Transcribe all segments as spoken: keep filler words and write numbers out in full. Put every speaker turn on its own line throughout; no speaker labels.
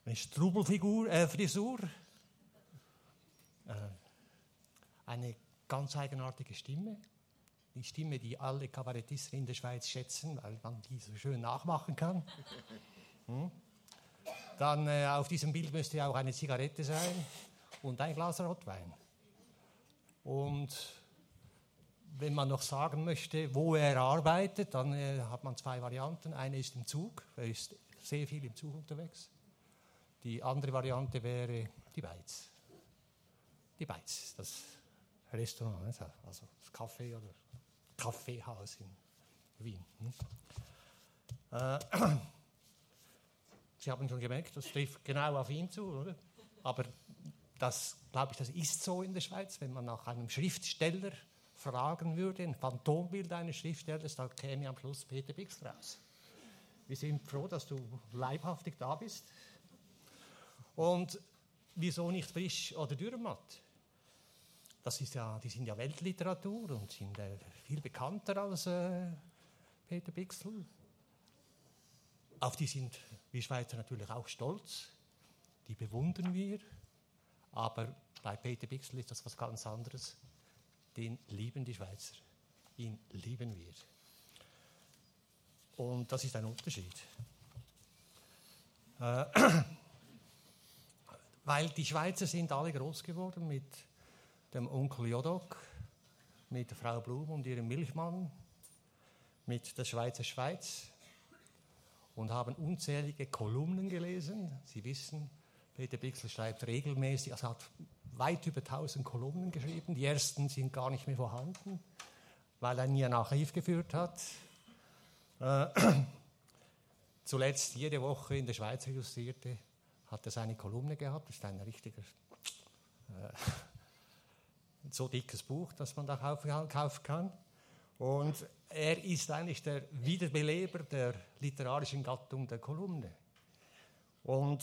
eine Strubelfigur, äh, Frisur, äh, eine ganz eigenartige Stimme, die Stimme, die alle Kabarettisten in der Schweiz schätzen, weil man die so schön nachmachen kann. Hm. Dann äh, auf diesem Bild müsste auch eine Zigarette sein und ein Glas Rotwein. Und wenn man noch sagen möchte, wo er arbeitet, dann äh, hat man zwei Varianten. Eine ist im Zug, er ist sehr viel im Zug unterwegs. Die andere Variante wäre die Beiz. Die Beiz, das Restaurant, also das Café oder Kaffeehaus in Wien. Äh, Sie haben schon gemerkt, das trifft genau auf ihn zu, oder? Aber das, glaube ich, das ist so in der Schweiz. Wenn man nach einem Schriftsteller fragen würde, ein Phantombild eines Schriftstellers, dann käme am Schluss Peter Bichsel raus. Wir sind froh, dass du leibhaftig da bist. Und wieso nicht Frisch oder Dürrenmatt? Das ist ja, die sind ja Weltliteratur und sind äh, viel bekannter als äh, Peter Bichsel. Auf die sind wir Schweizer natürlich auch stolz. Die bewundern wir. Aber bei Peter Bichsel ist das was ganz anderes. Den lieben die Schweizer. Ihn lieben wir. Und das ist ein Unterschied. Äh, weil die Schweizer sind alle groß geworden mit dem Onkel Jodok, mit der Frau Blum und ihrem Milchmann, mit der Schweizer Schweiz und haben unzählige Kolumnen gelesen. Sie wissen, Peter Bichsel schreibt regelmäßig, also hat weit über tausend Kolumnen geschrieben. Die ersten sind gar nicht mehr vorhanden, weil er nie ein Archiv geführt hat. Äh, zuletzt jede Woche in der Schweiz Illustrierte hat er seine Kolumne gehabt. Das ist ein richtiger, äh, so dickes Buch, das man da kaufen kann. Und er ist eigentlich der Wiederbeleber der literarischen Gattung der Kolumne. Und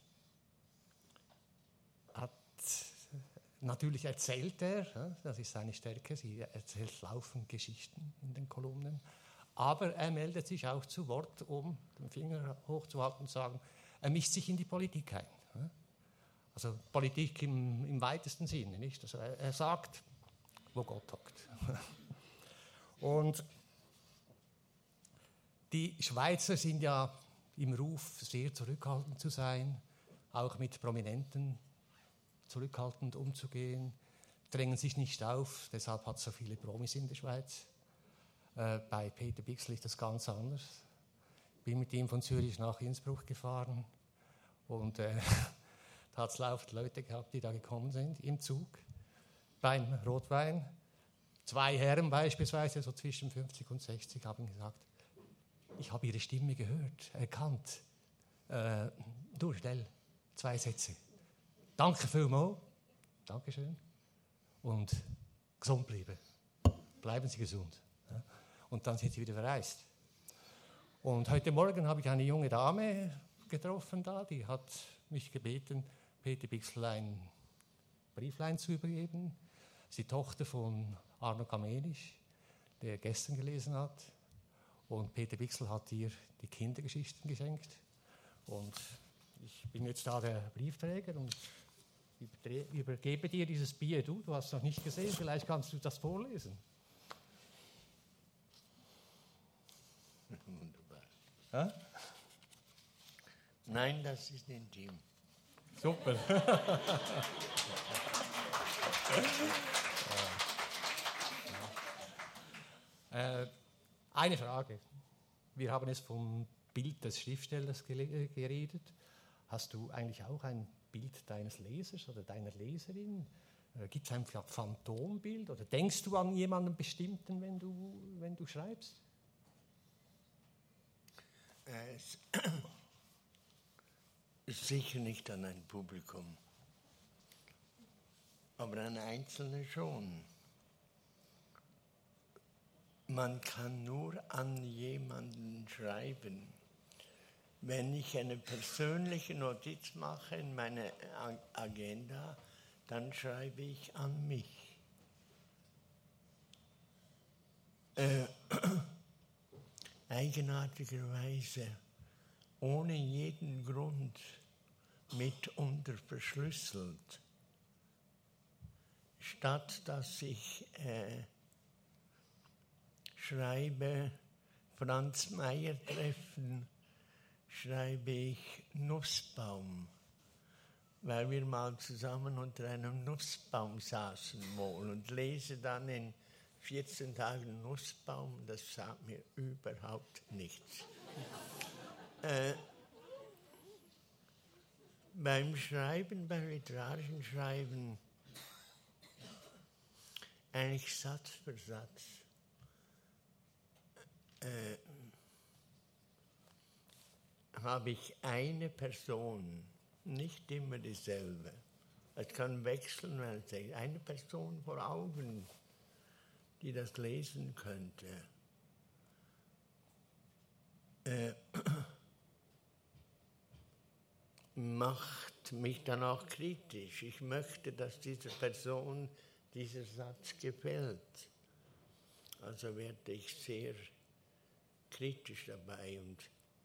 hat, natürlich erzählt er, das ist seine Stärke, sie erzählt laufend Geschichten in den Kolumnen, aber er meldet sich auch zu Wort, um den Finger hochzuhalten und zu sagen, er mischt sich in die Politik ein. Also Politik im, im weitesten Sinne, nicht? Also er, er sagt, wo Gott hockt. Und die Schweizer sind ja im Ruf, sehr zurückhaltend zu sein, auch mit Prominenten zurückhaltend umzugehen, drängen sich nicht auf, deshalb hat es so viele Promis in der Schweiz. Äh, bei Peter Bichsel ist das ganz anders. Ich bin mit ihm von Zürich nach Innsbruck gefahren und äh, da hat es laufend Leute gehabt, die da gekommen sind im Zug beim Rotwein. Zwei Herren beispielsweise, so zwischen fünfzig und sechzig, haben gesagt, ich habe ihre Stimme gehört, erkannt. Äh, du, schnell, zwei Sätze. Danke vielmals. Dankeschön. Und gesund bleiben. Bleiben Sie gesund. Und dann sind Sie wieder verreist. Und heute Morgen habe ich eine junge Dame getroffen da, die hat mich gebeten, Peter Bichsel ein Brieflein zu übergeben. Das ist die Tochter von Arno Kamenisch, der gestern gelesen hat. Und Peter Bichsel hat ihr die Kindergeschichten geschenkt. Und ich bin jetzt da der Briefträger und übergebe dir dieses Bier. Du, du hast es noch nicht gesehen, vielleicht kannst du das vorlesen.
Wunderbar.
Ja?
Nein, das ist intim.
Super. äh, eine Frage. Wir haben es vom Bild des Schriftstellers geredet. Hast du eigentlich auch ein Bild deines Lesers oder deiner Leserin? Äh, Gibt es ein Phantombild oder denkst du an jemanden bestimmten, wenn du, wenn du schreibst?
Es ist sicher nicht an ein Publikum, aber an Einzelne schon. Man kann nur an jemanden schreiben. Wenn ich eine persönliche Notiz mache in meine Agenda, dann schreibe ich an mich. Äh, eigenartigerweise, ohne jeden Grund, mitunter verschlüsselt. Statt dass ich äh, schreibe Franz Meyer treffen, schreibe ich Nussbaum, weil wir mal zusammen unter einem Nussbaum saßen wohl und lese dann in vierzehn Tagen Nussbaum, das sagt mir überhaupt nichts. äh, beim Schreiben, beim literarischen Schreiben, eigentlich Satz für Satz, äh, habe ich eine Person, nicht immer dieselbe. Es kann wechseln, wenn ich sage, eine Person vor Augen, die das lesen könnte. Äh, macht mich dann auch kritisch. Ich möchte, dass dieser Person dieser Satz gefällt. Also werde ich sehr kritisch dabei. Und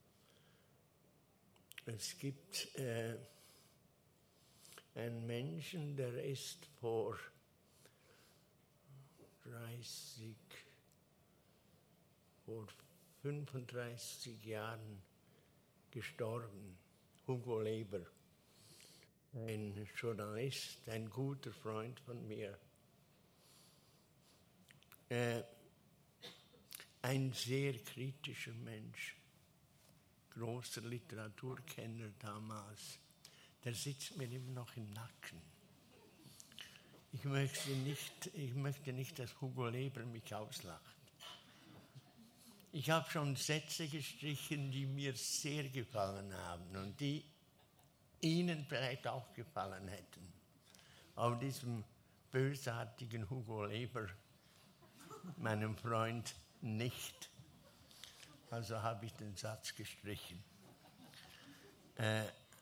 es gibt äh, einen Menschen, der ist vor dreißig, vor fünfunddreißig Jahren gestorben, Hugo Leber, ein Journalist, ein guter Freund von mir. Äh, ein sehr kritischer Mensch, großer Literaturkenner damals, der sitzt mir immer noch im Nacken. Ich möchte nicht, ich möchte nicht, dass Hugo Leber mich auslacht. Ich habe schon Sätze gestrichen, die mir sehr gefallen haben und die Ihnen vielleicht auch gefallen hätten. Aber diesem bösartigen Hugo Leber, meinem Freund, nicht. Also habe ich den Satz gestrichen. Äh,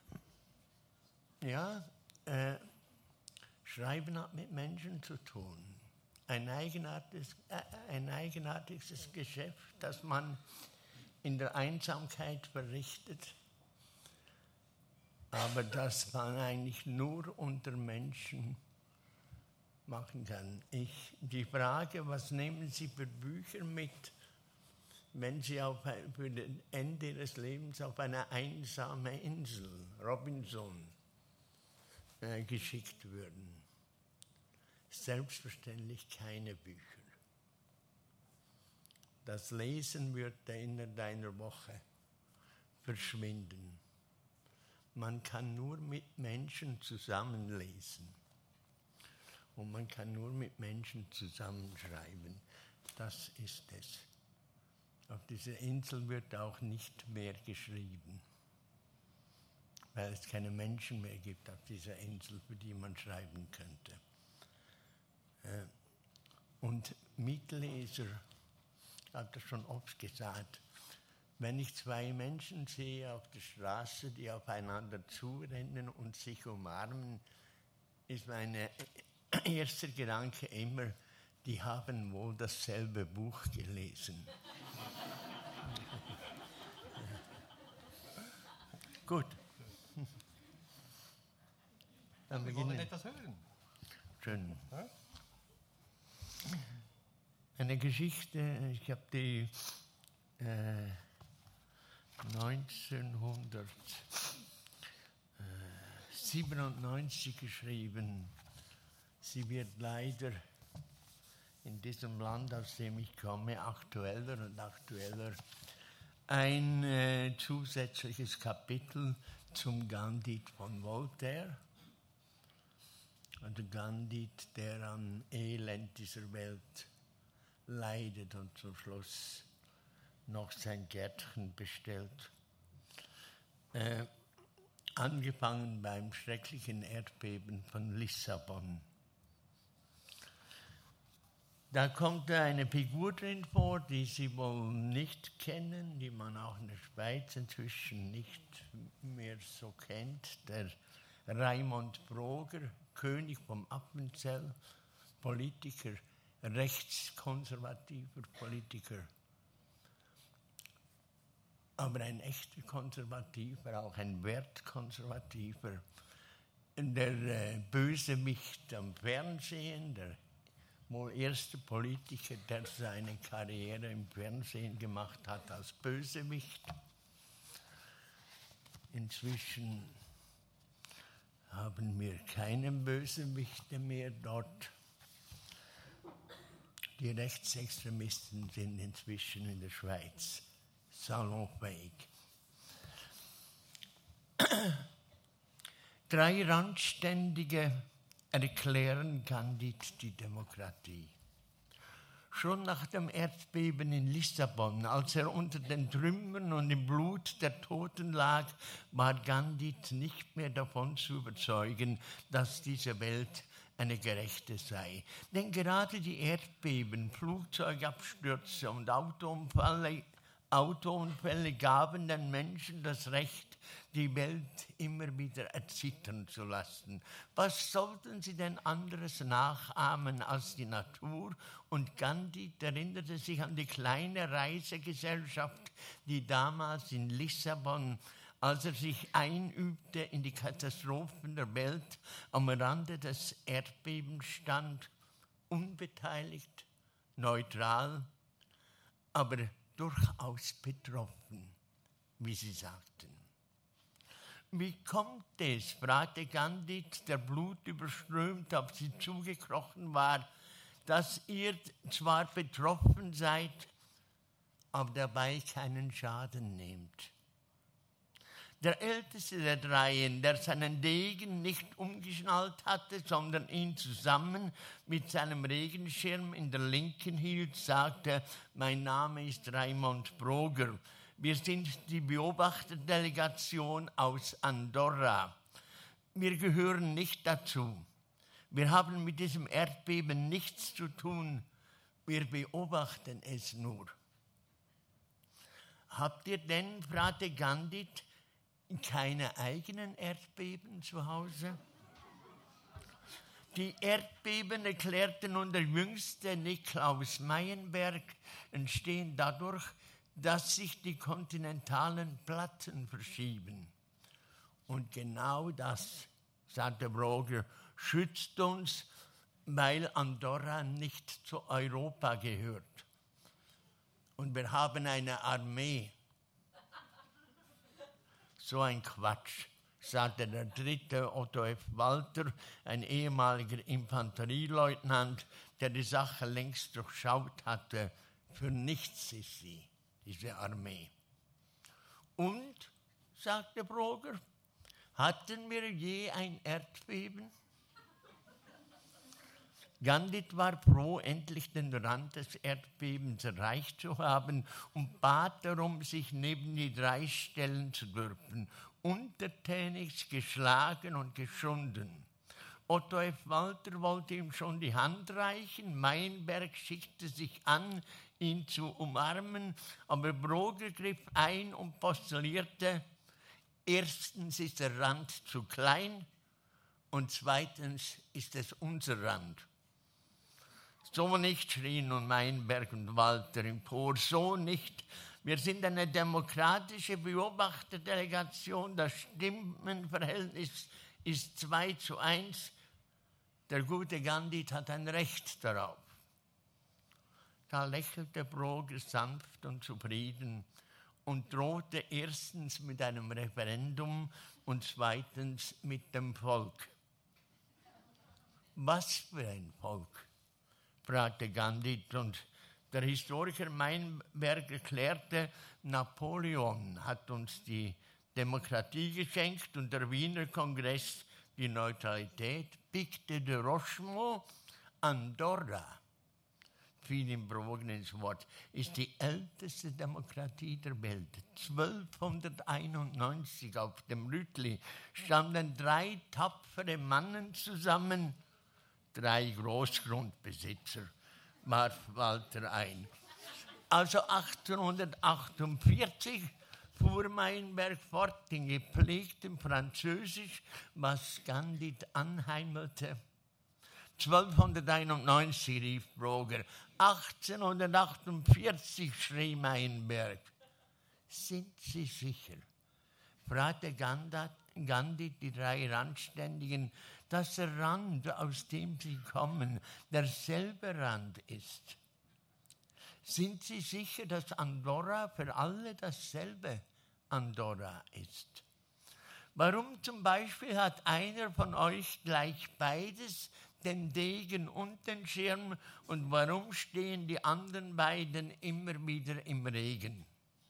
ja, äh, Schreiben hat mit Menschen zu tun. Ein eigenartiges, äh, ein eigenartiges Geschäft, das man in der Einsamkeit verrichtet, aber das man eigentlich nur unter Menschen machen kann. Ich, die Frage, was nehmen Sie für Bücher mit, wenn Sie auf, für das Ende Ihres Lebens auf eine einsame Insel, Robinson, äh, geschickt würden? Selbstverständlich keine Bücher. Das Lesen wird innerhalb einer Woche verschwinden. Man kann nur mit Menschen zusammenlesen. Und man kann nur mit Menschen zusammenschreiben. Das ist es. Auf dieser Insel wird auch nicht mehr geschrieben, weil es keine Menschen mehr gibt auf dieser Insel, für die man schreiben könnte. Und Mitleser, ich habe das schon oft gesagt, wenn ich zwei Menschen sehe auf der Straße, die aufeinander zurennen und sich umarmen, ist mein erster Gedanke immer, die haben wohl dasselbe Buch gelesen. Gut.
Dann wir wollen etwas hören.
Schön. Ja? Eine Geschichte, ich habe die äh, neunzehnhundertsiebenundneunzig geschrieben. Sie wird leider in diesem Land, aus dem ich komme, aktueller und aktueller. Ein äh, zusätzliches Kapitel zum Candide von Voltaire. Also Candide, der am Elend dieser Welt leidet und zum Schluss noch sein Gärtchen bestellt. Äh, angefangen beim schrecklichen Erdbeben von Lissabon. Da kommt eine Figur drin vor, die Sie wohl nicht kennen, die man auch in der Schweiz inzwischen nicht mehr so kennt, der Raimond Broger, König vom Appenzell, Politiker, rechtskonservativer Politiker. aber ein echter Konservativer, auch ein Wertkonservativer. Der äh, Bösewicht am Fernsehen, der wohl erste Politiker, der seine Karriere im Fernsehen gemacht hat als Bösewicht. Inzwischen haben wir keine Bösewichte mehr dort. Die Rechtsextremisten sind inzwischen in der Schweiz salonfähig. Drei Randständige erklären Candid die Demokratie. Schon nach dem Erdbeben in Lissabon, als er unter den Trümmern und im Blut der Toten lag, war Candid nicht mehr davon zu überzeugen, dass diese Welt eine gerechte sei. Denn gerade die Erdbeben, Flugzeugabstürze und Autounfälle, Autounfälle gaben den Menschen das Recht, die Welt immer wieder erzittern zu lassen. Was sollten sie denn anderes nachahmen als die Natur? Und Candid erinnerte sich an die kleine Reisegesellschaft, die damals in Lissabon, als er sich einübte in die Katastrophen der Welt, am Rande des Erdbebens stand, unbeteiligt, neutral, aber durchaus betroffen, wie sie sagten. Wie kommt es, fragte Candid, der blutüberströmt auf sie zugekrochen war, dass ihr zwar betroffen seid, aber dabei keinen Schaden nehmt? Der älteste der Dreien, der seinen Degen nicht umgeschnallt hatte, sondern ihn zusammen mit seinem Regenschirm in der Linken hielt, sagte: Mein Name ist Raimund Broger. Wir sind die Beobachterdelegation aus Andorra. Wir gehören nicht dazu. Wir haben mit diesem Erdbeben nichts zu tun. Wir beobachten es nur. Habt ihr denn, fragte Candid, keine eigenen Erdbeben zu Hause? Die Erdbeben, erklärte nun der jüngste Niklaus Meyenberg, entstehen dadurch, dass sich die kontinentalen Platten verschieben. Und genau das, sagte Broger, schützt uns, weil Andorra nicht zu Europa gehört. Und wir haben eine Armee. So ein Quatsch, sagte der dritte Otto F. Walter, ein ehemaliger Infanterieleutnant, der die Sache längst durchschaut hatte. Für nichts ist sie, diese Armee. Und, sagte Broger, hatten wir je ein Erdbeben? Candid war froh, endlich den Rand des Erdbebens erreicht zu haben und bat darum, sich neben die drei stellen zu dürfen, untertänigst geschlagen und geschunden. Otto F. Walter wollte ihm schon die Hand reichen, Meyenberg schickte sich an, ihn zu umarmen, aber Broger griff ein und postulierte: Erstens ist der Rand zu klein und zweitens ist es unser Rand. So nicht, schrien nun Meyenberg und Walter empor, so nicht. Wir sind eine demokratische Beobachterdelegation, das Stimmenverhältnis ist zwei zu eins. Der gute Candid hat ein Recht darauf. Da lächelte Broger sanft und zufrieden und drohte erstens mit einem Referendum und zweitens mit dem Volk. Was für ein Volk? Fragte Candid, und der Historiker Meyenberg erklärte, Napoleon hat uns die Demokratie geschenkt und der Wiener Kongress die Neutralität. Picte de Rochemont, Andorra, fiel ihm Broger ins Wort, ist die älteste Demokratie der Welt. zwölfhunderteinundneunzig auf dem Rütli standen drei tapfere Mannen zusammen, drei Großgrundbesitzer, warf Walter ein. Also achtzehnhundertachtundvierzig fuhr Meyenberg fort in gepflegtem Französisch, was Candid anheimelte. zwölfhunderteinundneunzig, rief Broger. achtzehnhundertachtundvierzig, schrie Meyenberg. Sind Sie sicher, fragte Gandhi die drei Randständigen, dass der Rand, aus dem Sie kommen, derselbe Rand ist? Sind Sie sicher, dass Andorra für alle dasselbe Andorra ist? Warum zum Beispiel hat einer von euch gleich beides, den Degen und den Schirm, und warum stehen die anderen beiden immer wieder im Regen?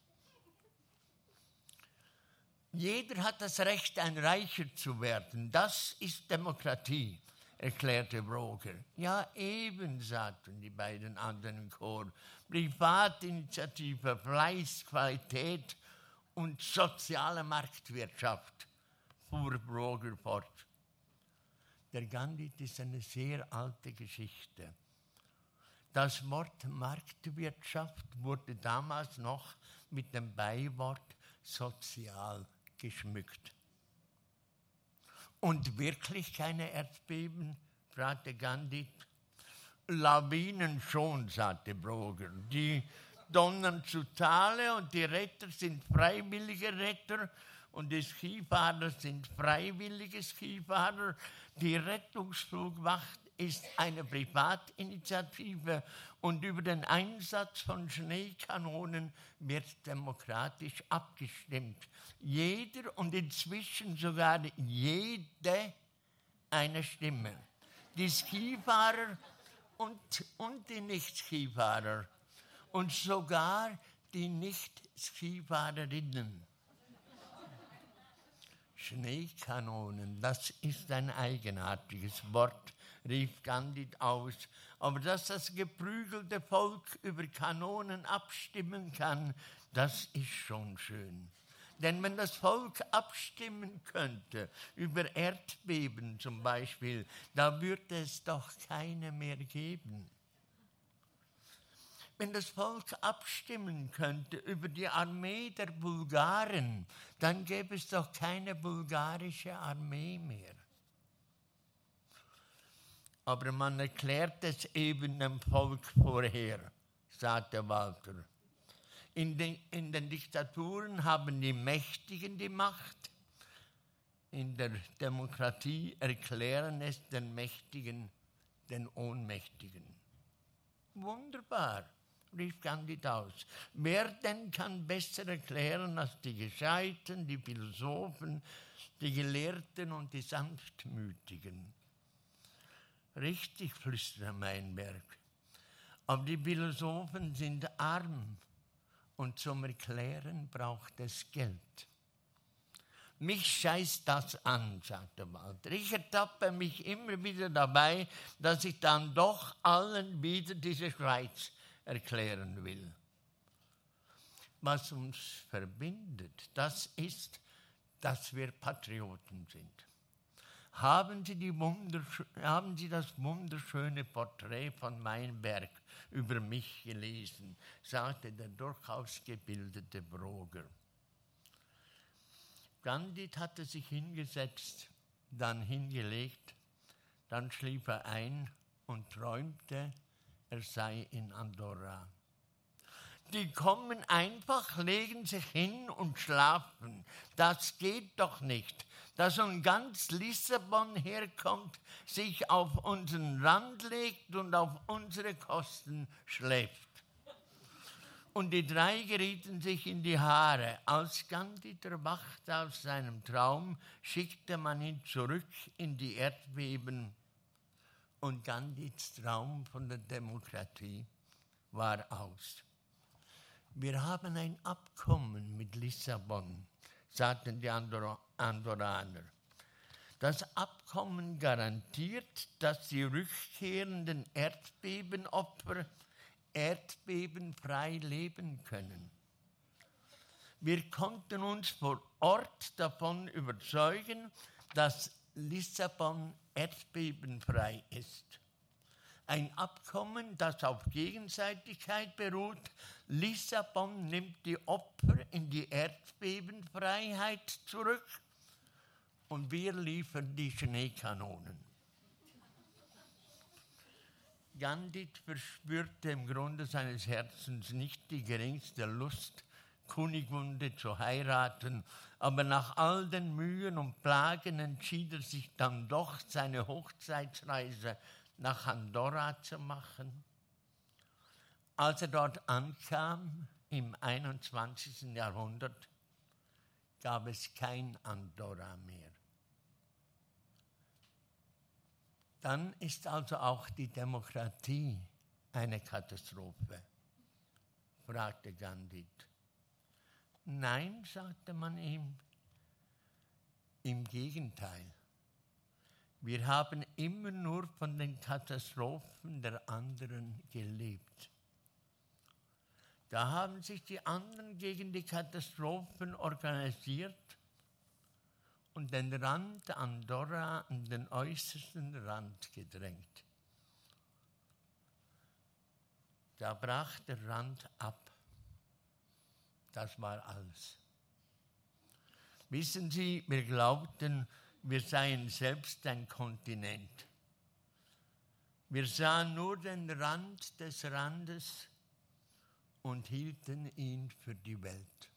Jeder hat das Recht, ein Reicher zu werden. Das ist Demokratie, erklärte Broger. Ja, eben, sagten die beiden anderen im Chor. Privatinitiative, Fleiß, Qualität und soziale Marktwirtschaft, fuhr Broger fort. Der Gandhi ist eine sehr alte Geschichte. Das Wort Marktwirtschaft wurde damals noch mit dem Beiwort sozial geschmückt. Und wirklich keine Erdbeben? Fragte Gandhi. Lawinen schon, sagte Broger. Die donnern zu Tale und die Retter sind freiwillige Retter und die Skifahrer sind freiwillige Skifahrer. Die Rettungsflugwacht ist eine Privatinitiative und über den Einsatz von Schneekanonen wird demokratisch abgestimmt. Jeder und inzwischen sogar jede eine Stimme. Die Skifahrer und, und die Nicht-Skifahrer und sogar die Nicht-Skifahrerinnen. Schneekanonen, das ist ein eigenartiges Wort, rief Gandhi aus. Aber dass das geprügelte Volk über Kanonen abstimmen kann, das ist schon schön. Denn wenn das Volk abstimmen könnte, über Erdbeben zum Beispiel, da würde es doch keine mehr geben. Wenn das Volk abstimmen könnte über die Armee der Bulgaren, dann gäbe es doch keine bulgarische Armee mehr. Aber man erklärt es eben dem Volk vorher, sagte Walter. In den, in den Diktaturen haben die Mächtigen die Macht. In der Demokratie erklären es den Mächtigen den Ohnmächtigen. Wunderbar, rief Gandhi aus. Wer denn kann besser erklären als die Gescheiten, die Philosophen, die Gelehrten und die Sanftmütigen? Richtig, flüsterte Meinberg. Aber die Philosophen sind arm und zum Erklären braucht es Geld. Mich scheißt das an, sagte Walter. Ich ertappe mich immer wieder dabei, dass ich dann doch allen wieder diese Schweiz erklären will. Was uns verbindet, das ist, dass wir Patrioten sind. Haben Sie, die haben Sie das wunderschöne Porträt von Meinberg über mich gelesen, sagte der durchaus gebildete Broger. Gandhi hatte sich hingesetzt, dann hingelegt, dann schlief er ein und träumte, er sei in Andorra. Die kommen einfach, legen sich hin und schlafen. Das geht doch nicht, dass von ganz Lissabon herkommt, sich auf unseren Rand legt und auf unsere Kosten schläft. Und die drei gerieten sich in die Haare. Als Gandhi erwachte aus seinem Traum, schickte man ihn zurück in die Erdbeben. Und Gandhis Traum von der Demokratie war aus. Wir haben ein Abkommen mit Lissabon, sagten die Andor- Andorraner. Das Abkommen garantiert, dass die rückkehrenden Erdbebenopfer erdbebenfrei leben können. Wir konnten uns vor Ort davon überzeugen, dass Lissabon erdbebenfrei ist. Ein Abkommen, das auf Gegenseitigkeit beruht. Lissabon nimmt die Opfer in die Erdbebenfreiheit zurück und wir liefern die Schneekanonen. Gandhi verspürte im Grunde seines Herzens nicht die geringste Lust, Kunigunde zu heiraten, aber nach all den Mühen und Plagen entschied er sich dann doch, seine Hochzeitsreise nach Andorra zu machen. Als er dort ankam, im einundzwanzigsten Jahrhundert, gab es kein Andorra mehr. Dann ist also auch die Demokratie eine Katastrophe, fragte Gandhi. Nein, sagte man ihm, im Gegenteil. Wir haben immer nur von den Katastrophen der anderen gelebt. Da haben sich die anderen gegen die Katastrophen organisiert und den Rand Andorra an den äußersten Rand gedrängt. Da brach der Rand ab. Das war alles. Wissen Sie, wir glaubten, wir seien selbst ein Kontinent. Wir sahen nur den Rand des Randes und hielten ihn für die Welt.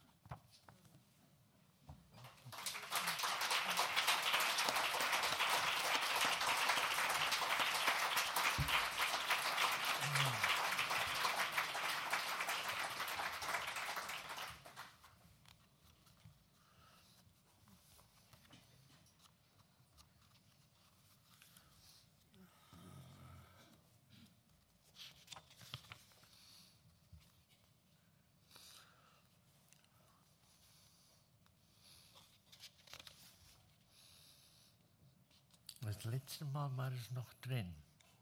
Das letzte Mal war es noch drin.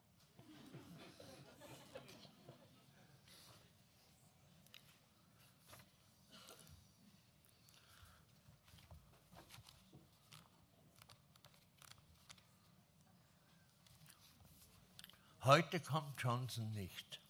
Heute kommt Johnson nicht.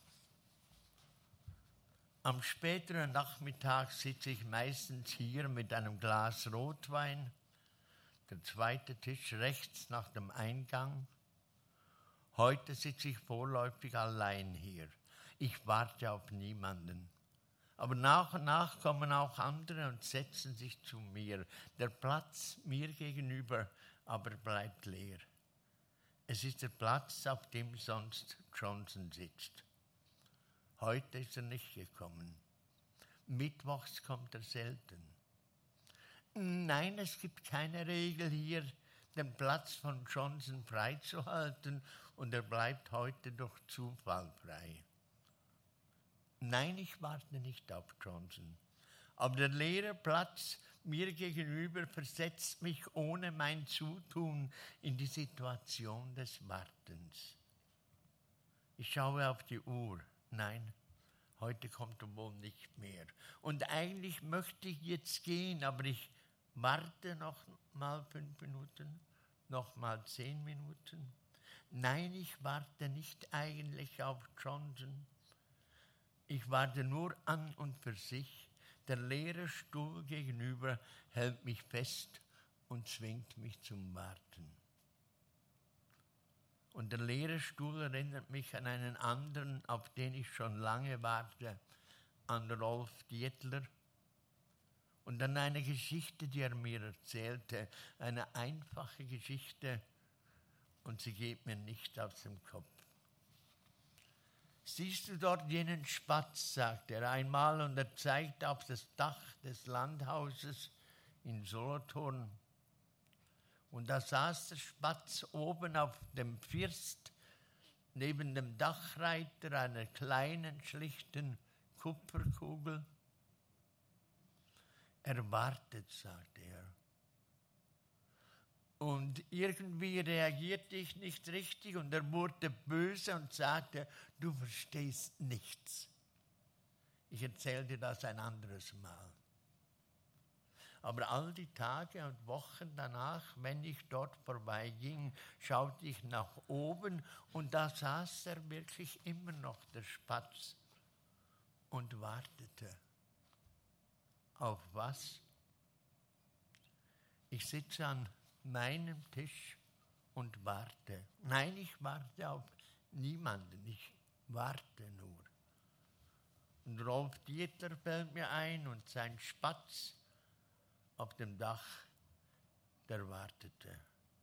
Am späteren Nachmittag sitze ich meistens hier mit einem Glas Rotwein, der zweite Tisch rechts nach dem Eingang. Heute sitze ich vorläufig allein hier. Ich warte auf niemanden. Aber nach und nach kommen auch andere und setzen sich zu mir. Der Platz mir gegenüber aber bleibt leer. Es ist der Platz, auf dem sonst Johnson sitzt. Heute ist er nicht gekommen. Mittwochs kommt er selten. Nein, es gibt keine Regel hier, den Platz von Johnson freizuhalten, und er bleibt heute durch Zufall frei. Nein, ich warte nicht auf Johnson. Aber der leere Platz mir gegenüber versetzt mich ohne mein Zutun in die Situation des Wartens. Ich schaue auf die Uhr. Nein, heute kommt er wohl nicht mehr. Und eigentlich möchte ich jetzt gehen, aber ich warte noch mal fünf Minuten, noch mal zehn Minuten. Nein, ich warte nicht eigentlich auf Johnson. Ich warte nur an und für sich. Der leere Stuhl gegenüber hält mich fest und zwingt mich zum Warten. Und der leere Stuhl erinnert mich an einen anderen, auf den ich schon lange warte, an Rolf Dietler. Und an eine Geschichte, die er mir erzählte, eine einfache Geschichte, und sie geht mir nicht aus dem Kopf. Siehst du dort jenen Spatz, sagt er einmal, und er zeigt auf das Dach des Landhauses in Solothurn. Und da saß der Spatz oben auf dem First, neben dem Dachreiter einer kleinen, schlichten Kupferkugel. Er wartet, sagt er. Und irgendwie reagierte ich nicht richtig und er wurde böse und sagte, du verstehst nichts. Ich erzählte das ein anderes Mal. Aber all die Tage und Wochen danach, wenn ich dort vorbeiging, schaute ich nach oben und da saß er wirklich immer noch, der Spatz, und wartete. Auf was? Ich sitze an meinem Tisch und warte. Nein, ich warte auf niemanden, ich warte nur. Und Rolf Dieter fällt mir ein und sein Spatz auf dem Dach, der wartete.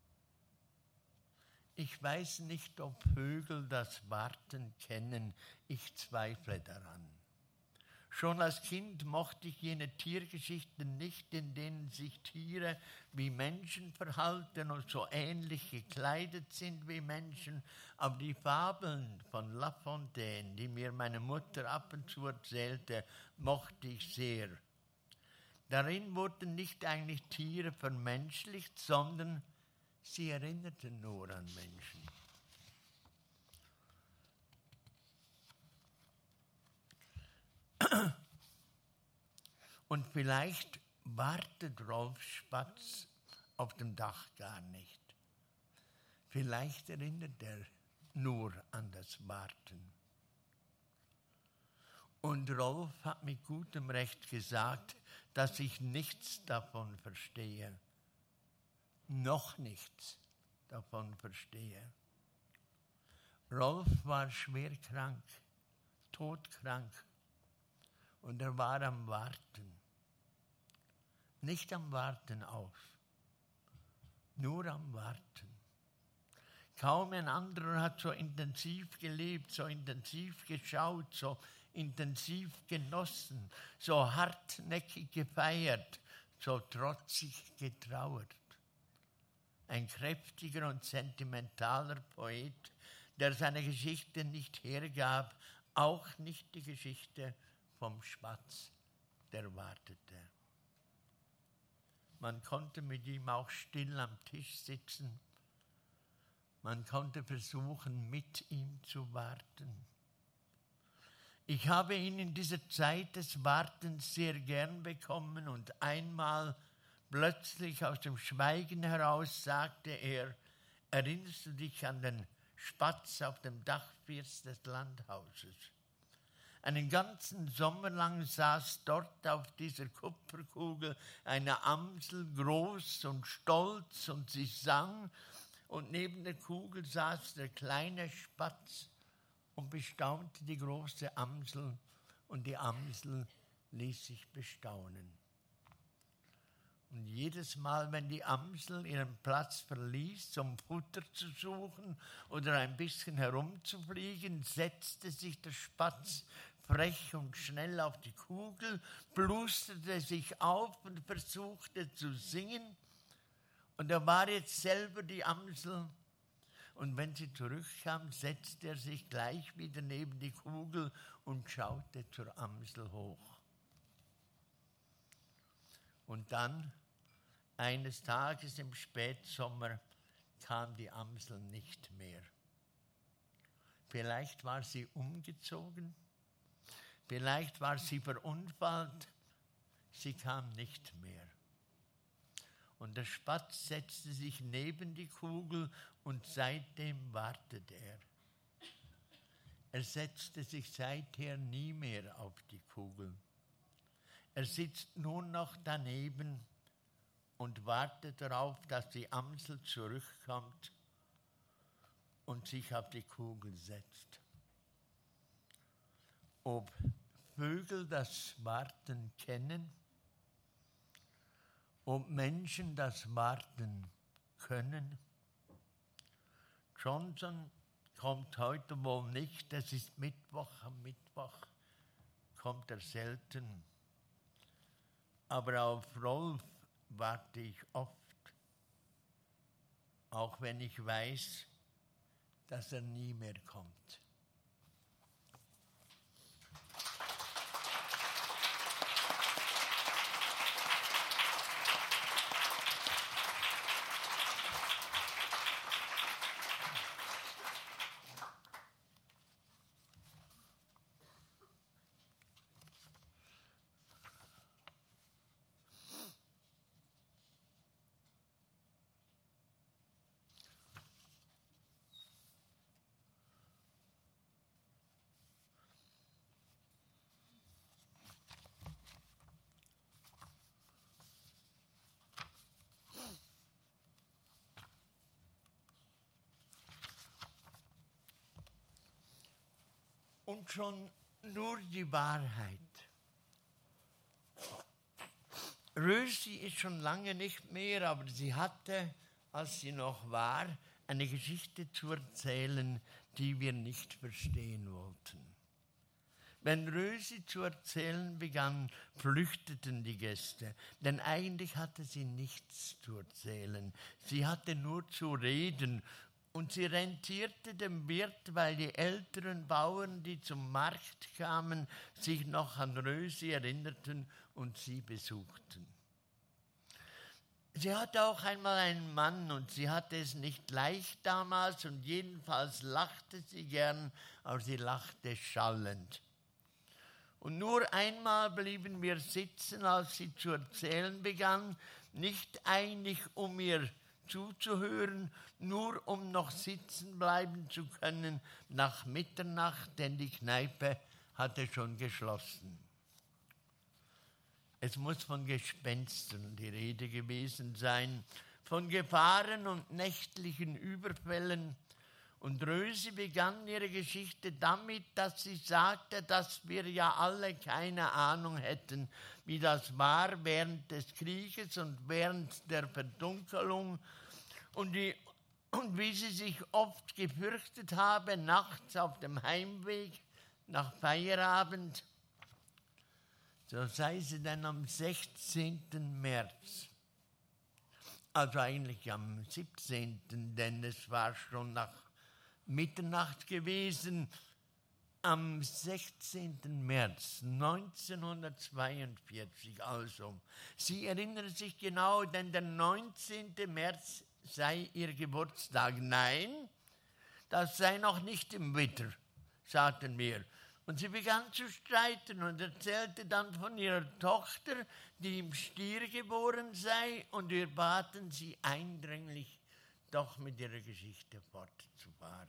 Ich weiß nicht, ob Vögel das Warten kennen, ich zweifle daran. Schon als Kind mochte ich jene Tiergeschichten nicht, in denen sich Tiere wie Menschen verhalten und so ähnlich gekleidet sind wie Menschen. Aber die Fabeln von La Fontaine, die mir meine Mutter ab und zu erzählte, mochte ich sehr. Darin wurden nicht eigentlich Tiere vermenschlicht, sondern sie erinnerten nur an Menschen. Und vielleicht wartet Rolf Spatz auf dem Dach gar nicht. Vielleicht erinnert er nur an das Warten. Und Rolf hat mit gutem Recht gesagt, dass ich nichts davon verstehe. Noch nichts davon verstehe. Rolf war schwer krank, todkrank. Und er war am Warten. Nicht am Warten auf, nur am Warten. Kaum ein anderer hat so intensiv gelebt, so intensiv geschaut, so intensiv genossen, so hartnäckig gefeiert, so trotzig getrauert. Ein kräftiger und sentimentaler Poet, der seine Geschichte nicht hergab, auch nicht die Geschichte vom Spatz, der wartete. Man konnte mit ihm auch still am Tisch sitzen. Man konnte versuchen, mit ihm zu warten. Ich habe ihn in dieser Zeit des Wartens sehr gern bekommen und einmal plötzlich aus dem Schweigen heraus sagte er, erinnerst du dich an den Spatz auf dem Dachfirst des Landhauses? Einen ganzen Sommer lang saß dort auf dieser Kupferkugel eine Amsel, groß und stolz, und sie sang, und neben der Kugel saß der kleine Spatz und bestaunte die große Amsel, und die Amsel ließ sich bestaunen. Und jedes Mal, wenn die Amsel ihren Platz verließ, um Futter zu suchen oder ein bisschen herumzufliegen, setzte sich der Spatz frech und schnell auf die Kugel, plusterte sich auf und versuchte zu singen. Und er war jetzt selber die Amsel. Und wenn sie zurückkam, setzte er sich gleich wieder neben die Kugel und schaute zur Amsel hoch. Und dann, eines Tages im Spätsommer, kam die Amsel nicht mehr. Vielleicht war sie umgezogen, vielleicht war sie verunfallt, sie kam nicht mehr. Und der Spatz setzte sich neben die Kugel und seitdem wartet er. Er setzte sich seither nie mehr auf die Kugel. Er sitzt nur noch daneben und wartet darauf, dass die Amsel zurückkommt und sich auf die Kugel setzt. Ob Vögel das Warten kennen, ob Menschen das Warten können. Johnson kommt heute wohl nicht, es ist Mittwoch, am Mittwoch kommt er selten. Aber auf Rolf warte ich oft, auch wenn ich weiß, dass er nie mehr kommt. Und schon nur die Wahrheit. Rösi ist schon lange nicht mehr, aber sie hatte, als sie noch war, eine Geschichte zu erzählen, die wir nicht verstehen wollten. Wenn Rösi zu erzählen begann, flüchteten die Gäste, denn eigentlich hatte sie nichts zu erzählen. Sie hatte nur zu reden und sie rentierte dem Wirt, weil die älteren Bauern, die zum Markt kamen, sich noch an Rösi erinnerten und sie besuchten. Sie hatte auch einmal einen Mann und sie hatte es nicht leicht damals und jedenfalls lachte sie gern, aber sie lachte schallend. Und nur einmal blieben wir sitzen, als sie zu erzählen begann, nicht eigentlich um ihr zuzuhören, nur um noch sitzen bleiben zu können nach Mitternacht, denn die Kneipe hatte schon geschlossen. Es muss von Gespenstern die Rede gewesen sein, von Gefahren und nächtlichen Überfällen. Und Rösi begann ihre Geschichte damit, dass sie sagte, dass wir ja alle keine Ahnung hätten, wie das war während des Krieges und während der Verdunkelung und, die, und wie sie sich oft gefürchtet habe, nachts auf dem Heimweg nach Feierabend. So sei sie dann am sechzehnten März, also eigentlich am siebzehnten, denn es war schon nach Mitternacht gewesen, am sechzehnten März neunzehnhundertzweiundvierzig also. Sie erinnert sich genau, denn der neunzehnten März sei ihr Geburtstag. Nein, das sei noch nicht im Witter, sagten wir. Und sie begann zu streiten und erzählte dann von ihrer Tochter, die im Stier geboren sei, und wir baten sie eindringlich, doch mit ihrer Geschichte fortzufahren.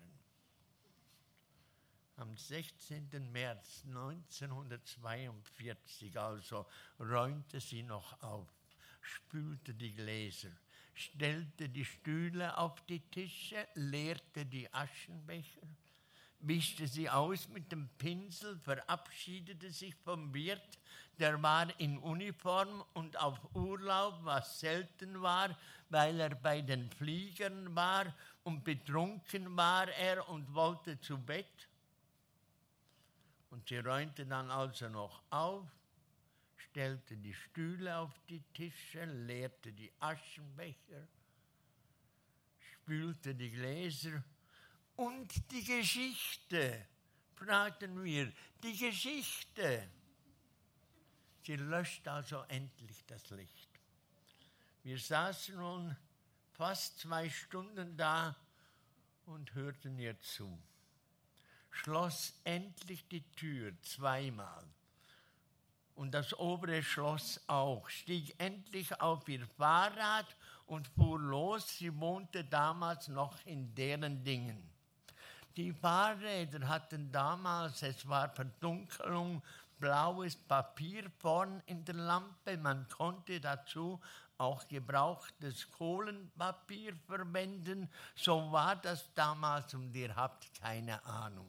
Am sechzehnten März neunzehnhundertzweiundvierzig also räumte sie noch auf, spülte die Gläser, stellte die Stühle auf die Tische, leerte die Aschenbecher, wischte sie aus mit dem Pinsel, verabschiedete sich vom Wirt, der war in Uniform und auf Urlaub, was selten war, weil er bei den Fliegern war, und betrunken war er und wollte zu Bett. Und sie räumte dann also noch auf, stellte die Stühle auf die Tische, leerte die Aschenbecher, spülte die Gläser. Und die Geschichte, fragten wir, die Geschichte. Sie löscht also endlich das Licht. Wir saßen nun fast zwei Stunden da und hörten ihr zu. Schloss endlich die Tür zweimal und das obere Schloss auch, stieg endlich auf ihr Fahrrad und fuhr los. Sie wohnte damals noch in deren Dingen. Die Fahrräder hatten damals, es war Verdunkelung, blaues Papier vorn in der Lampe. Man konnte dazu auch gebrauchtes Kohlenpapier verwenden. So war das damals und ihr habt keine Ahnung.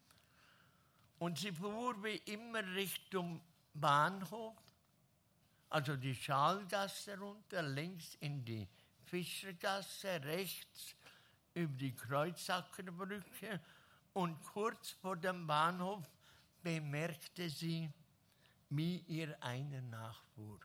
Und sie fuhr wie immer Richtung Bahnhof, also die Schallgasse runter, links in die Fischergasse, rechts über die Kreuzackerbrücke, und kurz vor dem Bahnhof bemerkte sie, wie ihr einer nachfuhr.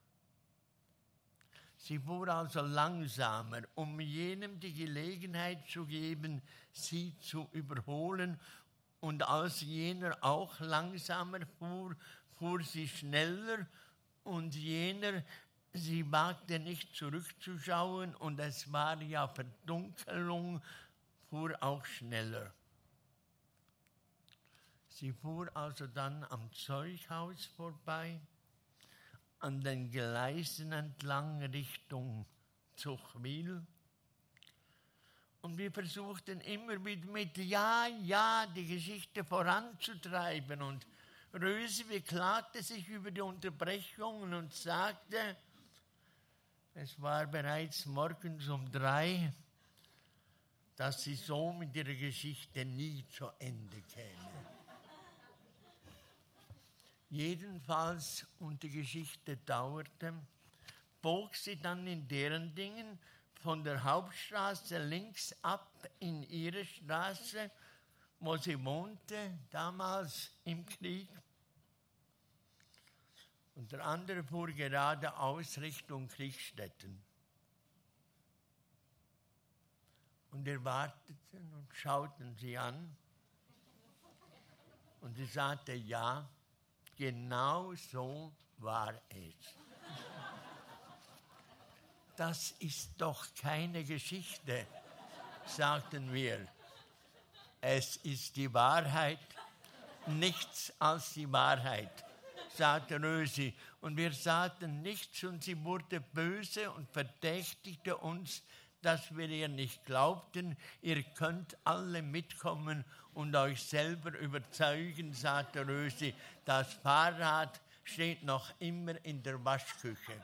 Sie fuhr also langsamer, um jenem die Gelegenheit zu geben, sie zu überholen, und als jener auch langsamer fuhr, fuhr sie schneller, und jener, sie wagte nicht zurückzuschauen, und es war ja Verdunkelung, fuhr auch schneller. Sie fuhr also dann am Zeughaus vorbei, an den Gleisen entlang Richtung Zuchwil. Und wir versuchten immer wieder mit Ja, ja die Geschichte voranzutreiben. Und Rösi beklagte sich über die Unterbrechungen und sagte, es war bereits morgens um drei, dass sie so mit ihrer Geschichte nie zu Ende käme. Jedenfalls, und die Geschichte dauerte, bog sie dann in deren Dingen von der Hauptstraße links ab in ihre Straße, wo sie wohnte, damals im Krieg. Und der andere fuhr geradeaus Richtung Kriegstätten. Und wir warteten und schauten sie an. Und sie sagte, ja, genau so war es. Das ist doch keine Geschichte, sagten wir. Es ist die Wahrheit, nichts als die Wahrheit, sagte Rösi. Und wir sagten nichts und sie wurde böse und verdächtigte uns, dass wir ihr nicht glaubten. Ihr könnt alle mitkommen und euch selber überzeugen, sagte Rösi. Das Fahrrad steht noch immer in der Waschküche.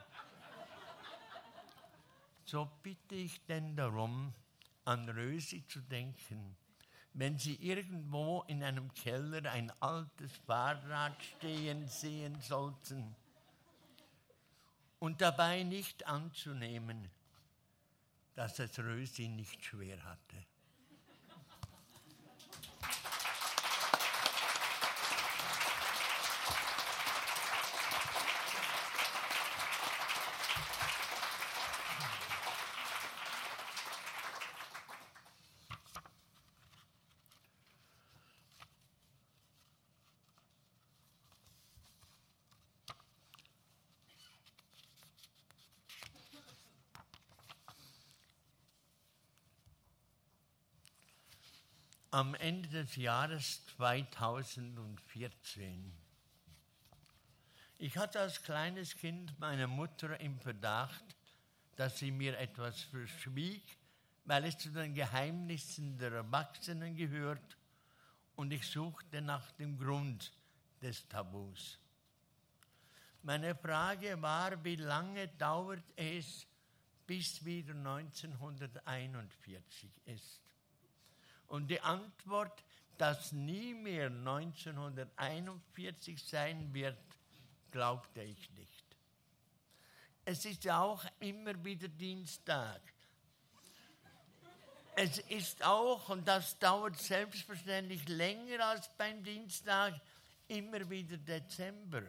So bitte ich denn darum, an Rösi zu denken, wenn Sie irgendwo in einem Keller ein altes Fahrrad stehen sehen sollten und dabei nicht anzunehmen, dass es Rösi nicht schwer hatte. Am Ende des Jahres zweitausendvierzehn. Ich hatte als kleines Kind meine Mutter im Verdacht, dass sie mir etwas verschwieg, weil es zu den Geheimnissen der Erwachsenen gehört, und ich suchte nach dem Grund des Tabus. Meine Frage war, wie lange dauert es, bis wieder neunzehnhunderteinundvierzig ist? Und die Antwort, dass nie mehr neunzehnhunderteinundvierzig sein wird, glaubte ich nicht. Es ist auch immer wieder Dienstag. Es ist auch, und das dauert selbstverständlich länger als beim Dienstag, immer wieder Dezember.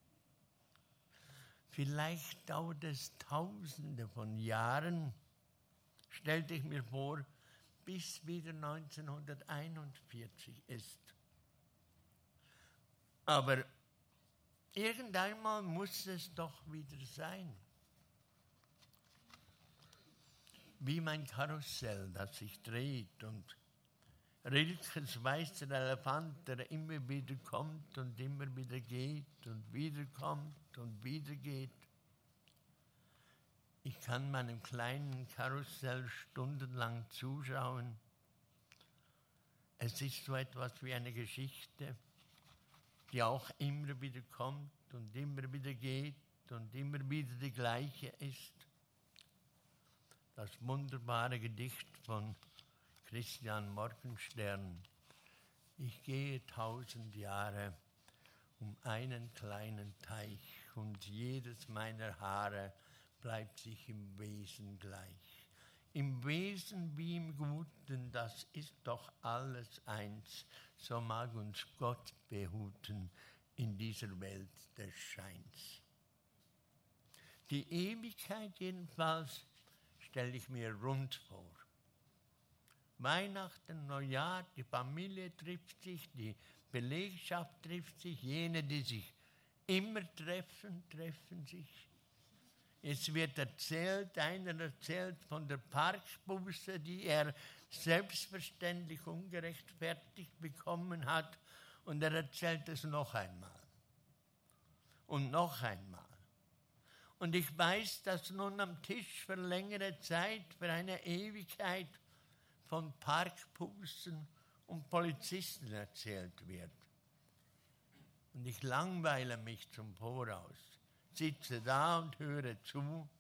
Vielleicht dauert es Tausende von Jahren, stellte ich mir vor, bis wieder neunzehnhunderteinundvierzig ist. Aber irgendeinmal muss es doch wieder sein. Wie mein Karussell, das sich dreht, und Rilkes weißer Elefant, der immer wieder kommt und immer wieder geht und wieder kommt und wieder geht. Ich kann meinem kleinen Karussell stundenlang zuschauen. Es ist so etwas wie eine Geschichte, die auch immer wieder kommt und immer wieder geht und immer wieder die gleiche ist. Das wunderbare Gedicht von Christian Morgenstern. Ich gehe tausend Jahre um einen kleinen Teich und jedes meiner Haare bleibt sich im Wesen gleich. Im Wesen wie im Guten, das ist doch alles eins. So mag uns Gott behuten in dieser Welt des Scheins. Die Ewigkeit jedenfalls stelle ich mir rund vor. Weihnachten, Neujahr, die Familie trifft sich, die Belegschaft trifft sich, jene, die sich immer treffen, treffen sich. Es wird erzählt, einer erzählt von der Parkbuße, die er selbstverständlich ungerechtfertigt bekommen hat, und er erzählt es noch einmal und noch einmal. Und ich weiß, dass nun am Tisch für längere Zeit, für eine Ewigkeit von Parkbußen und Polizisten erzählt wird. Und ich langweile mich zum Voraus. Sitze da und höre zu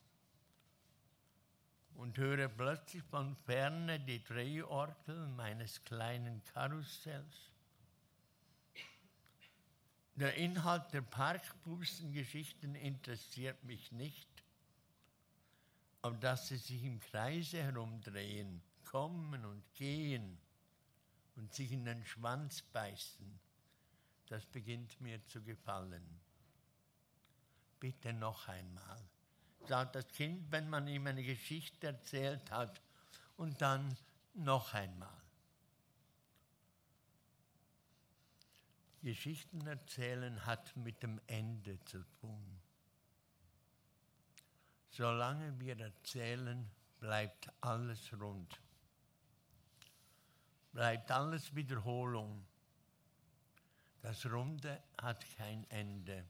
und höre plötzlich von ferne die Drehorgel meines kleinen Karussells. Der Inhalt der Parkbußengeschichten interessiert mich nicht, aber dass sie sich im Kreise herumdrehen, kommen und gehen und sich in den Schwanz beißen, das beginnt mir zu gefallen. Bitte noch einmal, sagt das Kind, wenn man ihm eine Geschichte erzählt hat, und dann noch einmal. Geschichten erzählen hat mit dem Ende zu tun. Solange wir erzählen, bleibt alles rund. Bleibt alles Wiederholung. Das Runde hat kein Ende.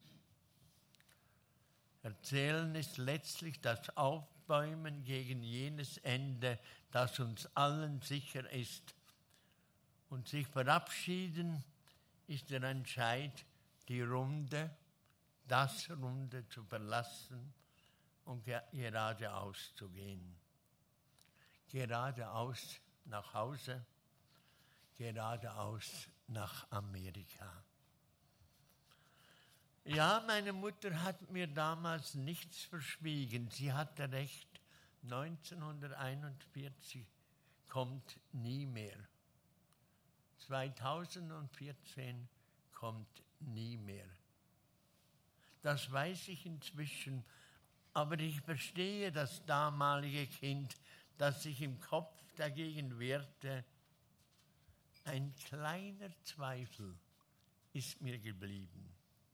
Erzählen ist letztlich das Aufbäumen gegen jenes Ende, das uns allen sicher ist. Und sich verabschieden ist der Entscheid, die Runde, das Runde zu verlassen und geradeaus zu gehen. Geradeaus nach Hause, geradeaus nach Amerika. Ja, meine Mutter hat mir damals nichts verschwiegen. Sie hatte recht, neunzehnhunderteinundvierzig kommt nie mehr. zweitausendvierzehn kommt nie mehr. Das weiß ich inzwischen, aber ich verstehe das damalige Kind, das sich im Kopf dagegen wehrte. Ein kleiner Zweifel ist mir geblieben.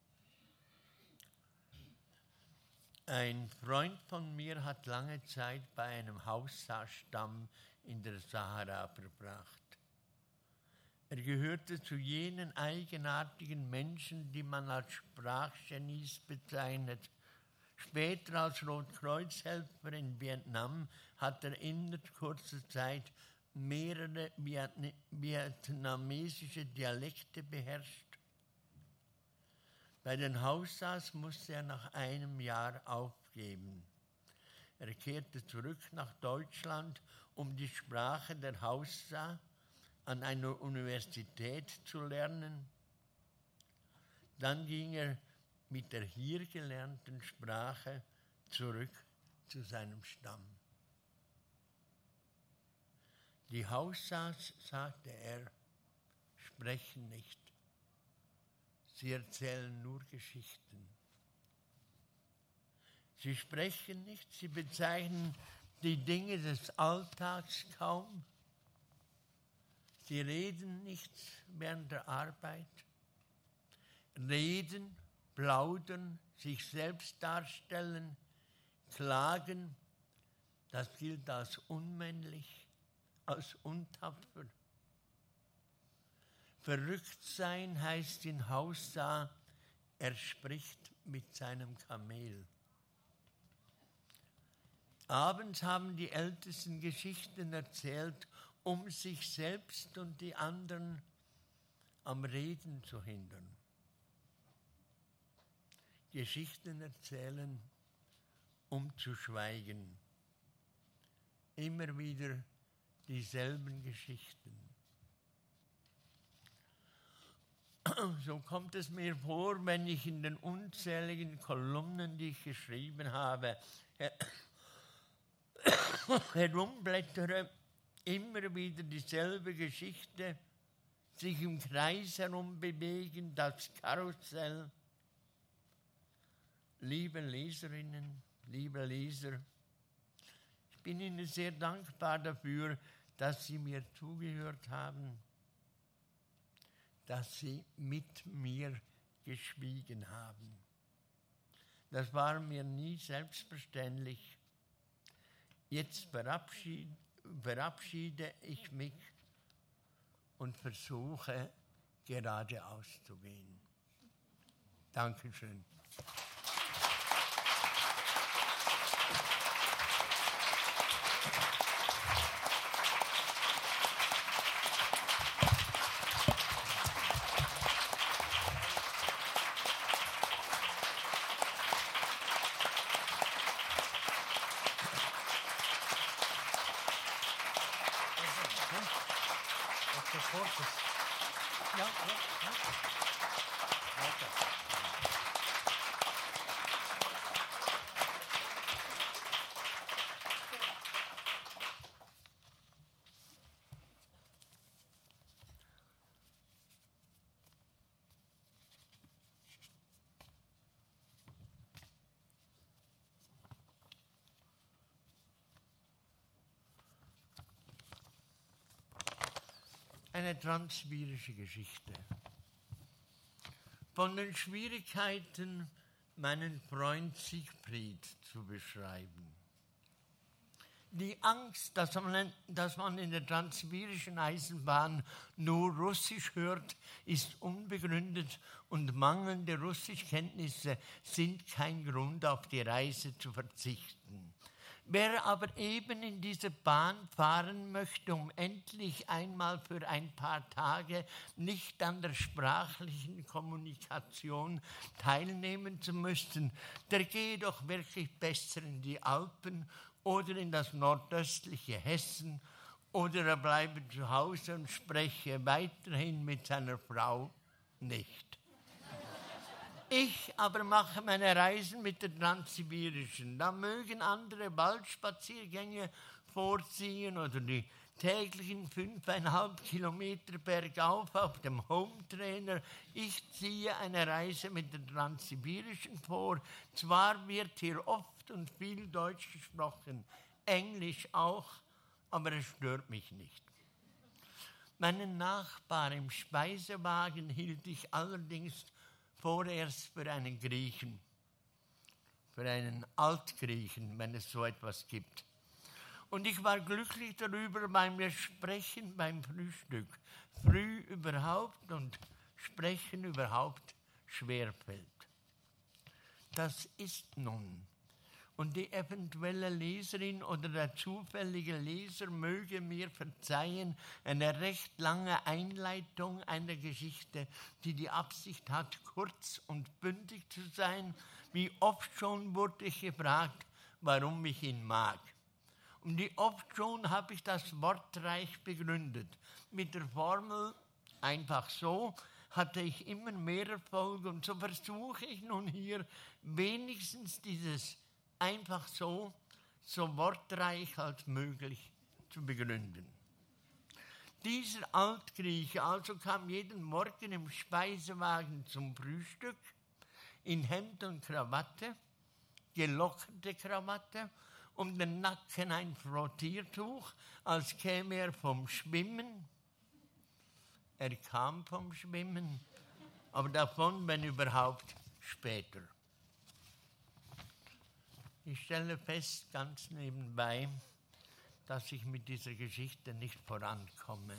Ein Freund von mir hat lange Zeit bei einem Haussastamm in der Sahara verbracht. Er gehörte zu jenen eigenartigen Menschen, die man als Sprachgenies bezeichnet. Später als Rotkreuzhelfer in Vietnam hat er innerhalb kurzer Zeit mehrere Vietn- vietnamesische Dialekte beherrscht. Bei den Haussas musste er nach einem Jahr aufgeben. Er kehrte zurück nach Deutschland, um die Sprache der Haussa an einer Universität zu lernen. Dann ging er mit der hier gelernten Sprache zurück zu seinem Stamm. Die Haussas, sagte er, sprechen nicht. Sie erzählen nur Geschichten. Sie sprechen nicht, sie bezeichnen die Dinge des Alltags kaum. Sie reden nicht während der Arbeit. Reden, plaudern, sich selbst darstellen, klagen, das gilt als unmännlich, als untapfer. Verrückt sein heißt in Haussa, er spricht mit seinem Kamel. Abends haben die Ältesten Geschichten erzählt, um sich selbst und die anderen am Reden zu hindern. Geschichten erzählen, um zu schweigen. Immer wieder dieselben Geschichten. So kommt es mir vor, wenn ich in den unzähligen Kolumnen, die ich geschrieben habe, herumblättere, immer wieder dieselbe Geschichte, sich im Kreis herumbewegen, das Karussell. Liebe Leserinnen, liebe Leser, ich bin Ihnen sehr dankbar dafür, dass Sie mir zugehört haben, dass Sie mit mir geschwiegen haben. Das war mir nie selbstverständlich. Jetzt verabschiede, verabschiede ich mich und versuche, geradeaus zu gehen. Dankeschön.
Ja, ja, ja.
Eine transsibirische Geschichte. Von den Schwierigkeiten, meinen Freund Siegfried zu beschreiben. Die Angst, dass man, dass man in der transsibirischen Eisenbahn nur Russisch hört, ist unbegründet und mangelnde Russischkenntnisse sind kein Grund, auf die Reise zu verzichten. Wer aber eben in diese Bahn fahren möchte, um endlich einmal für ein paar Tage nicht an der sprachlichen Kommunikation teilnehmen zu müssen, der gehe doch wirklich besser in die Alpen oder in das nordöstliche Hessen oder er bleibe zu Hause und spreche weiterhin mit seiner Frau nicht. Ich aber mache meine Reisen mit der Transsibirischen. Da mögen andere Waldspaziergänge vorziehen oder die täglichen fünfeinhalb Kilometer bergauf auf dem Hometrainer. Ich ziehe eine Reise mit der Transsibirischen vor. Zwar wird hier oft und viel Deutsch gesprochen, Englisch auch, aber es stört mich nicht. Meinen Nachbar im Speisewagen hielt ich allerdings vorerst für einen Griechen, für einen Altgriechen, wenn es so etwas gibt. Und ich war glücklich darüber, weil mir Sprechen beim Frühstück früh überhaupt und Sprechen überhaupt schwerfällt. Das ist nun. Und die eventuelle Leserin oder der zufällige Leser möge mir verzeihen, eine recht lange Einleitung einer Geschichte, die die Absicht hat, kurz und bündig zu sein. Wie oft schon wurde ich gefragt, warum ich ihn mag. Und wie oft schon habe ich das wortreich begründet. Mit der Formel einfach so hatte ich immer mehr Erfolg und so versuche ich nun hier wenigstens dieses einfach so, so wortreich als möglich zu begründen. Dieser Altgrieche also kam jeden Morgen im Speisewagen zum Frühstück, in Hemd und Krawatte, gelockerte Krawatte, um den Nacken ein Frottiertuch, als käme er vom Schwimmen. Er kam vom Schwimmen, aber davon, wenn überhaupt, später. Ich stelle fest, ganz nebenbei, dass ich mit dieser Geschichte nicht vorankomme.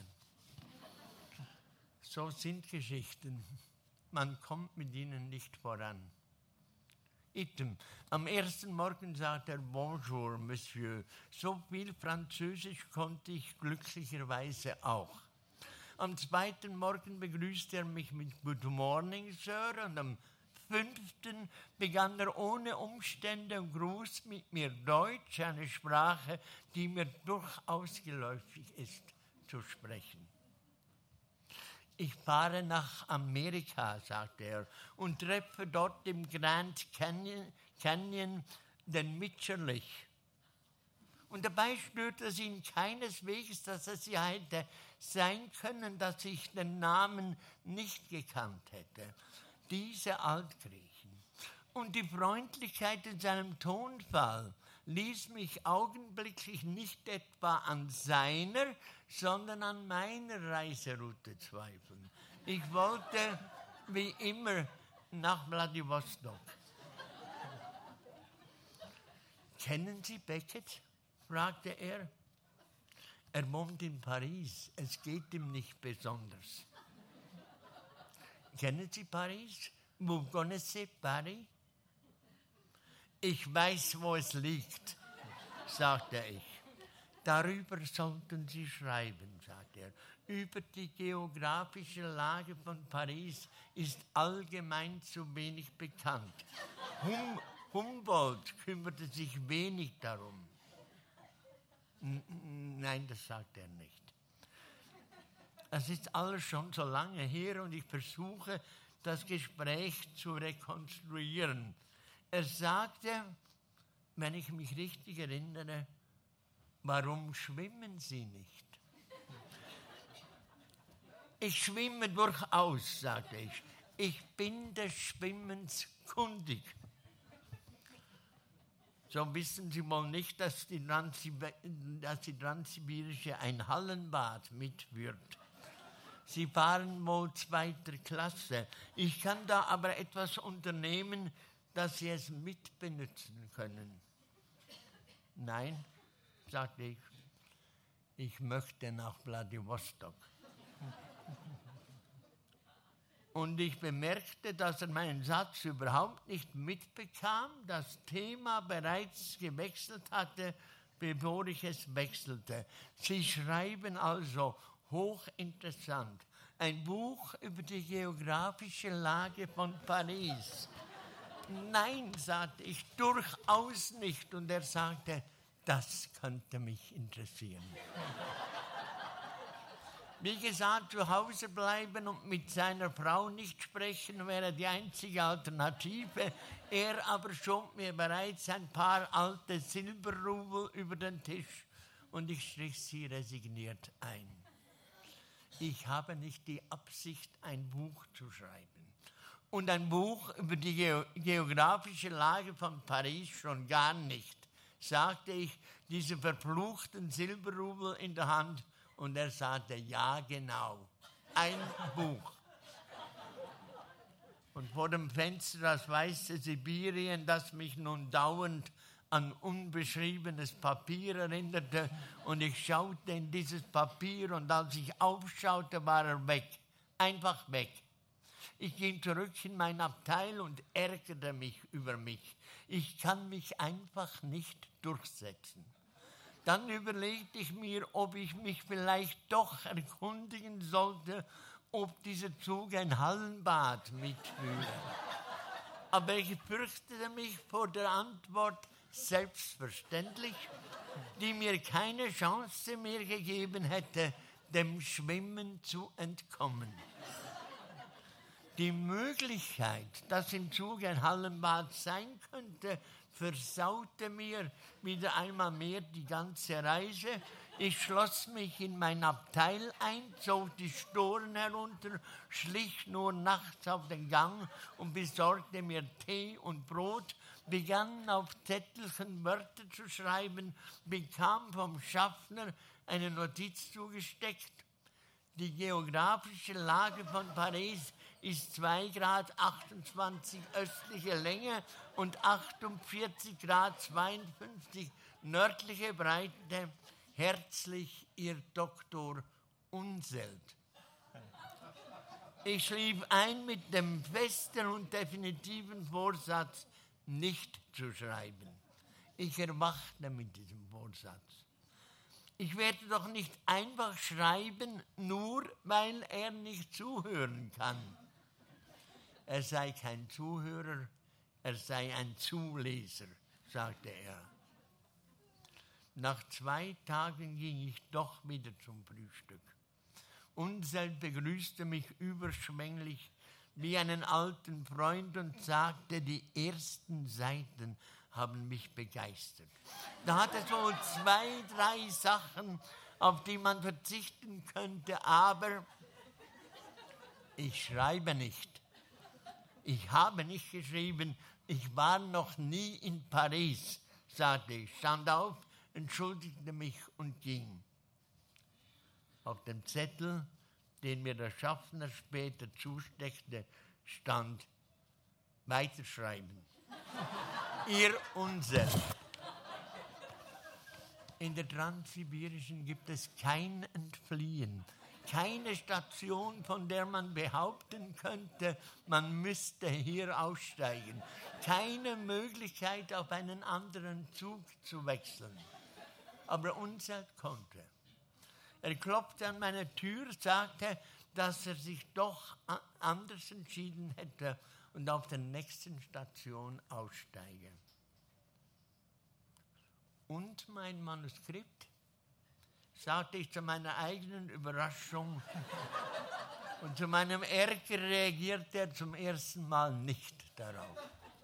So sind Geschichten. Man kommt mit ihnen nicht voran. Item. Am ersten Morgen sagte er Bonjour, Monsieur. So viel Französisch konnte ich glücklicherweise auch. Am zweiten Morgen begrüßte er mich mit Good Morning, Sir, und am fünften begann er ohne Umstände und Gruß mit mir Deutsch, eine Sprache, die mir durchaus geläufig ist, zu sprechen. Ich fahre nach Amerika, sagte er, und treffe dort im Grand Canyon, Canyon den Mitscherlich. Und dabei stört es ihn keineswegs, dass es ja hätte sein können, dass ich den Namen nicht gekannt hätte. Diese Altgriechen. Und die Freundlichkeit in seinem Tonfall ließ mich augenblicklich nicht etwa an seiner, sondern an meiner Reiseroute zweifeln. Ich wollte, wie immer, nach Wladiwostok. Kennen Sie Beckett? Fragte er. Er wohnt in Paris. Es geht ihm nicht besonders. Kennen Sie Paris? Vous connaissez Paris? Ich weiß, wo es liegt, sagte ich. Darüber sollten Sie schreiben, sagte er. Über die geografische Lage von Paris ist allgemein zu wenig bekannt. Hum- Humboldt kümmerte sich wenig darum. N- Nein, das sagt er nicht. Es ist alles schon so lange her und ich versuche, das Gespräch zu rekonstruieren. Er sagte, wenn ich mich richtig erinnere, warum schwimmen Sie nicht? Ich schwimme durchaus, sagte ich. Ich bin des Schwimmens kundig. So wissen Sie wohl nicht, dass die, Transsib- dass die Transsibirische ein Hallenbad mitführt. Sie fahren wohl zweiter Klasse. Ich kann da aber etwas unternehmen, dass Sie es mitbenutzen können. Nein, sagte ich, ich möchte nach Wladiwostok. Und ich bemerkte, dass er meinen Satz überhaupt nicht mitbekam, das Thema bereits gewechselt hatte, bevor ich es wechselte. Sie schreiben also, hochinteressant, ein Buch über die geografische Lage von Paris. Nein, sagte ich, durchaus nicht. Und er sagte, das könnte mich interessieren. Wie gesagt, zu Hause bleiben und mit seiner Frau nicht sprechen, wäre die einzige Alternative. Er aber schob mir bereits ein paar alte Silberrubel über den Tisch und ich strich sie resigniert ein. Ich habe nicht die Absicht, ein Buch zu schreiben. Und ein Buch über die Geo- geografische Lage von Paris schon gar nicht, sagte ich, diese verfluchten Silberrubel in der Hand. Und er sagte, ja genau, ein Buch. Und vor dem Fenster das weiße Sibirien, das mich nun dauernd an unbeschriebenes Papier erinnerte. Und ich schaute in dieses Papier und als ich aufschaute, war er weg, einfach weg. Ich ging zurück in mein Abteil und ärgerte mich über mich. Ich kann mich einfach nicht durchsetzen. Dann überlegte ich mir, ob ich mich vielleicht doch erkundigen sollte, ob dieser Zug ein Hallenbad mitführe. Aber ich fürchtete mich vor der Antwort selbstverständlich, die mir keine Chance mehr gegeben hätte, dem Schwimmen zu entkommen. Die Möglichkeit, dass im Zug ein Hallenbad sein könnte, versaute mir wieder einmal mehr die ganze Reise. Ich schloss mich in mein Abteil ein, zog die Storen herunter, schlich nur nachts auf den Gang und besorgte mir Tee und Brot, begann auf Zettelchen Wörter zu schreiben, bekam vom Schaffner eine Notiz zugesteckt. Die geografische Lage von Paris ist zwei Grad achtundzwanzig östliche Länge und achtundvierzig Grad zweiundfünfzig nördliche Breite. Herzlich, Ihr Doktor Unseld. Ich schlief ein mit dem festen und definitiven Vorsatz, nicht zu schreiben. Ich erwachte mit diesem Vorsatz. Ich werde doch nicht einfach schreiben, nur weil er nicht zuhören kann. Er sei kein Zuhörer, er sei ein Zuleser, sagte er. Nach zwei Tagen ging ich doch wieder zum Frühstück. Unseld begrüßte mich überschwänglich wie einen alten Freund und sagte, die ersten Seiten haben mich begeistert. Da hat es wohl zwei, drei Sachen, auf die man verzichten könnte, aber ich schreibe nicht. Ich habe nicht geschrieben, ich war noch nie in Paris, sagte ich, stand auf, entschuldigte mich und ging. Auf dem Zettel, den mir der Schaffner später zusteckte, stand weiterschreiben. Ihr Unseld. In der Transsibirischen gibt es kein Entfliehen, keine Station, von der man behaupten könnte, man müsste hier aussteigen, keine Möglichkeit, auf einen anderen Zug zu wechseln. Aber Unseld konnte. Er klopfte an meine Tür, sagte, dass er sich doch anders entschieden hätte und auf der nächsten Station aussteige. Und mein Manuskript, sagte ich zu meiner eigenen Überraschung, Und zu meinem Ärger reagiert er zum ersten Mal nicht darauf.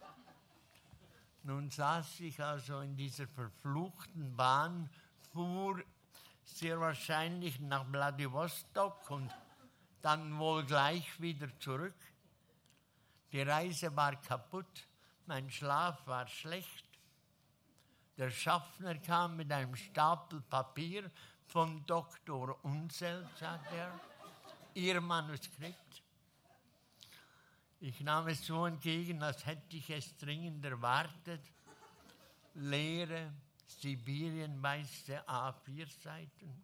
Nun saß ich also in dieser verfluchten Bahn, fuhr sehr wahrscheinlich nach Wladiwostok und dann wohl gleich wieder zurück. Die Reise war kaputt, mein Schlaf war schlecht. Der Schaffner kam mit einem Stapel Papier von Doktor Unseld, sagt er, Ihr Manuskript. Ich nahm es so entgegen, als hätte ich es dringend erwartet. Leere, sibirienweiße A vier Seiten.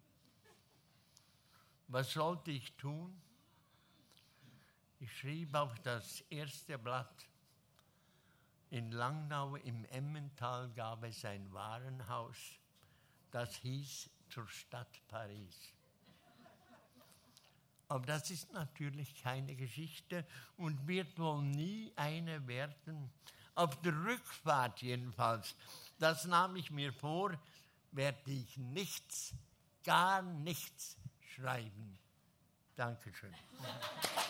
Was sollte ich tun? Ich schrieb auf das erste Blatt. In Langnau im Emmental gab es ein Warenhaus, das hieß zur Stadt Paris. Aber das ist natürlich keine Geschichte und wird wohl nie eine werden. Auf der Rückfahrt jedenfalls, das nahm ich mir vor, werde ich nichts, gar nichts schreiben. Dankeschön.